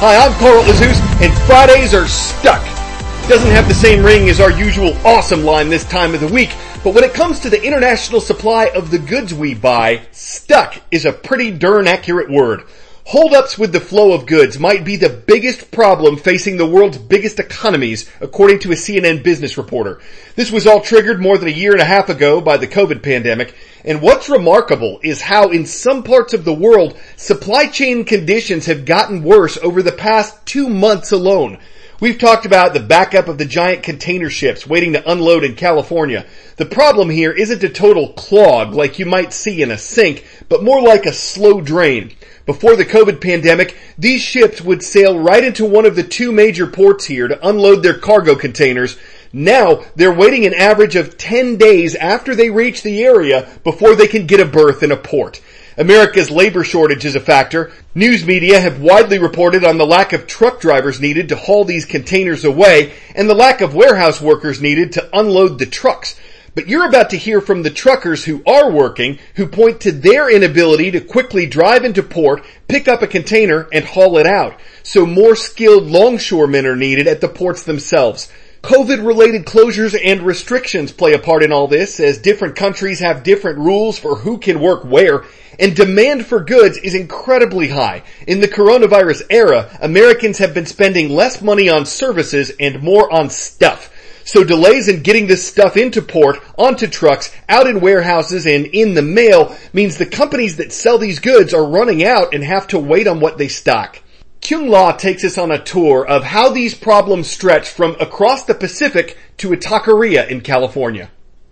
Hi, I'm Carl Azus, and Fridays are stuck. Doesn't have the same ring as our usual awesome line this time of the week, but when it comes to the international supply of the goods we buy, stuck is a pretty darn accurate word. Holdups with the flow of goods might be the biggest problem facing the world's biggest economies, according to a CNN business reporter. This was all triggered more than a year and a half ago by the COVID pandemic, and what's remarkable is how in some parts of the world, supply chain conditions have gotten worse over the past 2 months alone. We've talked about the backup of the giant container ships waiting to unload in California. The problem here isn't a total clog like you might see in a sink, but more like a slow drain. Before the COVID pandemic, these ships would sail right into one of the 2 major ports here to unload their cargo containers. Now, they're waiting an average of 10 days after they reach the area before they can get a berth in a port. America's labor shortage is a factor. News media have widely reported on the lack of truck drivers needed to haul these containers away and the lack of warehouse workers needed to unload the trucks. But you're about to hear from the truckers who are working, who point to their inability to quickly drive into port, pick up a container, and haul it out. So more skilled longshoremen are needed at the ports themselves. COVID-related closures and restrictions play a part in all this, as different countries have different rules for who can work where, and demand for goods is incredibly high. In the coronavirus era, Americans have been spending less money on services and more on stuff. So delays in getting this stuff into port, onto trucks, out in warehouses, and in the mail means the companies that sell these goods are running out and have to wait on what they stock. Kyung La takes us on a tour of how these problems stretch from across the Pacific to a taqueria in California.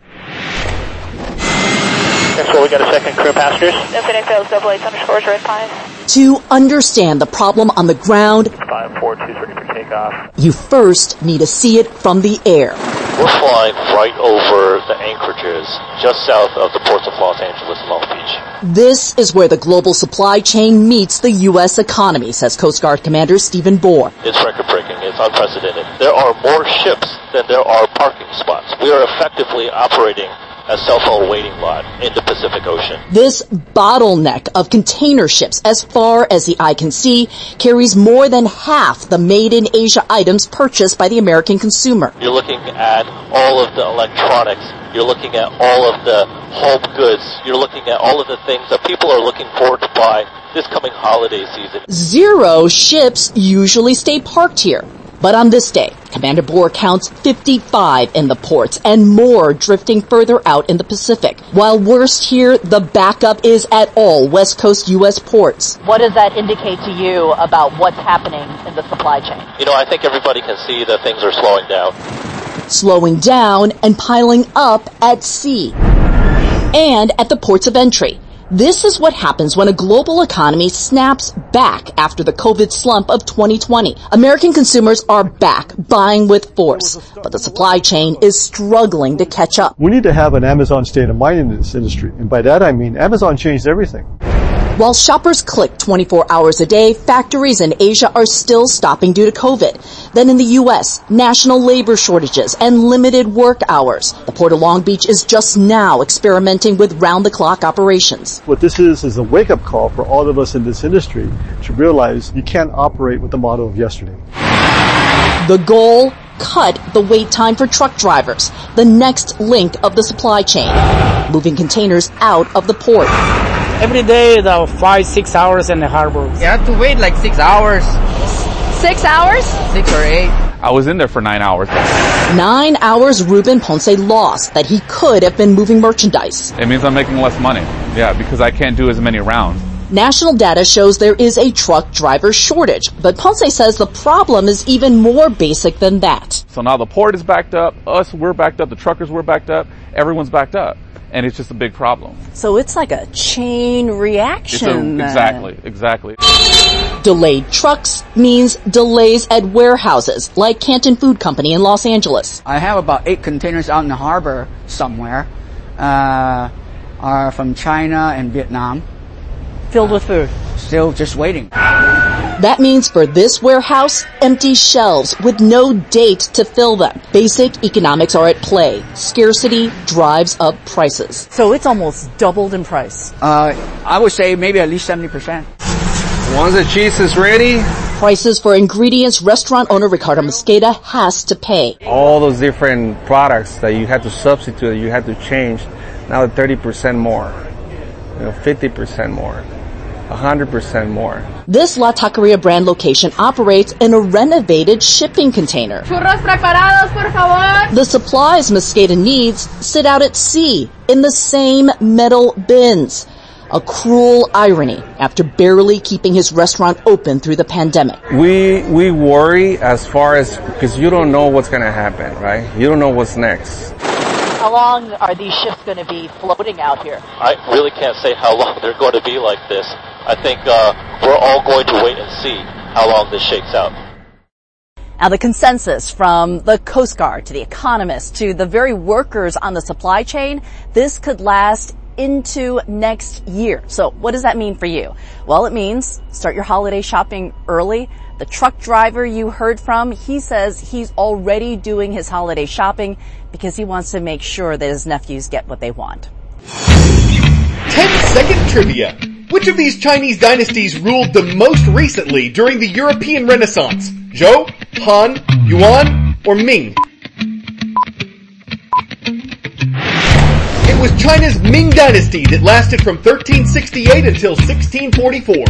So we got a second crew passengers. Infinite fails, _8 red pine. To understand the problem on the ground, 542 ready for takeoff. you first need to see it from the air. We're flying right over the anchorages just south of the ports of Los Angeles and Long Beach. This is where the global supply chain meets the U.S. economy, says Coast Guard Commander Stephen Bohr. It's record-breaking. It's unprecedented. There are more ships than there are parking spots. We are effectively operating a cell phone waiting lot in the Pacific Ocean. This bottleneck of container ships, as far as the eye can see, carries more than half the made-in-Asia items purchased by the American consumer. You're looking at all of the electronics. You're looking at all of the home goods. You're looking at all of the things that people are looking forward to buy this coming holiday season. 0 ships usually stay parked here. But on this day, Commander Bohr counts 55 in the ports and more drifting further out in the Pacific. While worst here, the backup is at all West Coast U.S. ports. What does that indicate to you about what's happening in the supply chain? I think everybody can see that things are slowing down. Slowing down and piling up at sea and at the ports of entry. This is what happens when a global economy snaps back after the COVID slump of 2020. American consumers are back, buying with force, but the supply chain is struggling to catch up. We need to have an Amazon state of mind in this industry, and by that I mean Amazon changed everything. While shoppers click 24 hours a day, factories in Asia are still stopping due to COVID. Then in the U.S., national labor shortages and limited work hours. The Port of Long Beach is just now experimenting with round-the-clock operations. What this is a wake-up call for all of us in this industry to realize you can't operate with the model of yesterday. The goal? Cut the wait time for truck drivers, the next link of the supply chain, moving containers out of the port. Every day, 5-6 hours in the harbor. You have to wait like 6 hours. 6 hours? 6 or 8. I was in there for 9 hours. 9 hours Ruben Ponce lost that he could have been moving merchandise. It means I'm making less money. Yeah, because I can't do as many rounds. National data shows there is a truck driver shortage, but Ponce says the problem is even more basic than that. So now the port is backed up, we're backed up, the truckers were backed up, everyone's backed up. And it's just a big problem. So it's like a chain reaction. Exactly. Delayed trucks means delays at warehouses, like Canton Food Company in Los Angeles. I have about 8 containers out in the harbor somewhere, are from China and Vietnam. Filled with food. Still just waiting. That means for this warehouse, empty shelves with no date to fill them. Basic economics are at play. Scarcity drives up prices. So it's almost doubled in price. I would say maybe at least 70%. Once the cheese is ready, prices for ingredients restaurant owner Ricardo Mosqueda has to pay. All those different products that you had to substitute, you had to change, now 30% more, 50% more, 100% more. This La Taqueria brand location operates in a renovated shipping container. Churros preparados, por favor. The supplies Mosqueda needs sit out at sea in the same metal bins. A cruel irony after barely keeping his restaurant open through the pandemic. We worry as far as, because you don't know what's going to happen, right? You don't know what's next. How long are these ships going to be floating out here? I really can't say how long they're going to be like this. I think we're all going to wait and see how long this shakes out. Now, the consensus from the Coast Guard to the economists to the very workers on the supply chain, this could last into next year. So what does that mean for you? Well, it means start your holiday shopping early. The truck driver you heard from, he says he's already doing his holiday shopping because he wants to make sure that his nephews get what they want. 10-second trivia. Which of these Chinese dynasties ruled the most recently during the European Renaissance? Zhou, Han, Yuan, or Ming? It was China's Ming Dynasty that lasted from 1368 until 1644.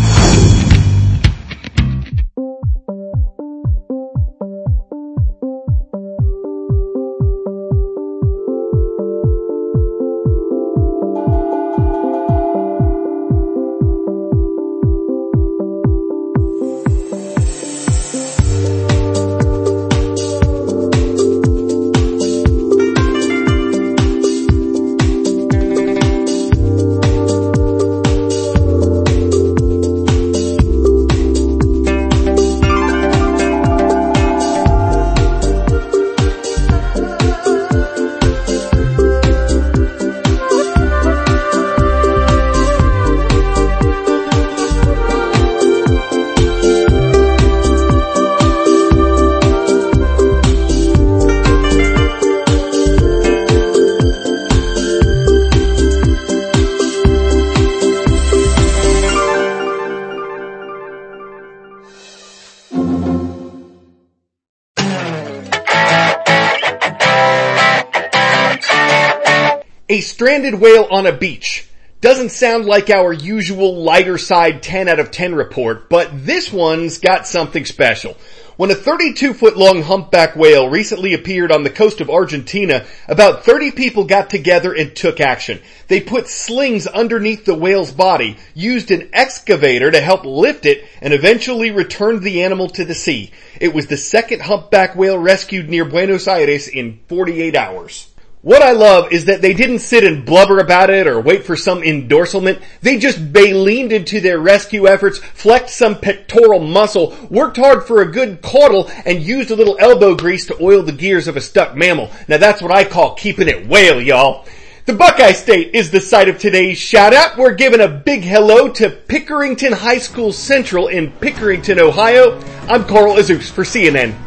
A stranded whale on a beach. Doesn't sound like our usual lighter side 10 out of 10 report, but this one's got something special. When a 32-foot long humpback whale recently appeared on the coast of Argentina, about 30 people got together and took action. They put slings underneath the whale's body, used an excavator to help lift it, and eventually returned the animal to the sea. It was the second humpback whale rescued near Buenos Aires in 48 hours. What I love is that they didn't sit and blubber about it or wait for some endorsement. They leaned into their rescue efforts, flexed some pectoral muscle, worked hard for a good caudal, and used a little elbow grease to oil the gears of a stuck mammal. Now that's what I call keeping it whale, y'all. The Buckeye State is the site of today's shout out. We're giving a big hello to Pickerington High School Central in Pickerington, Ohio. I'm Carl Azuz for CNN.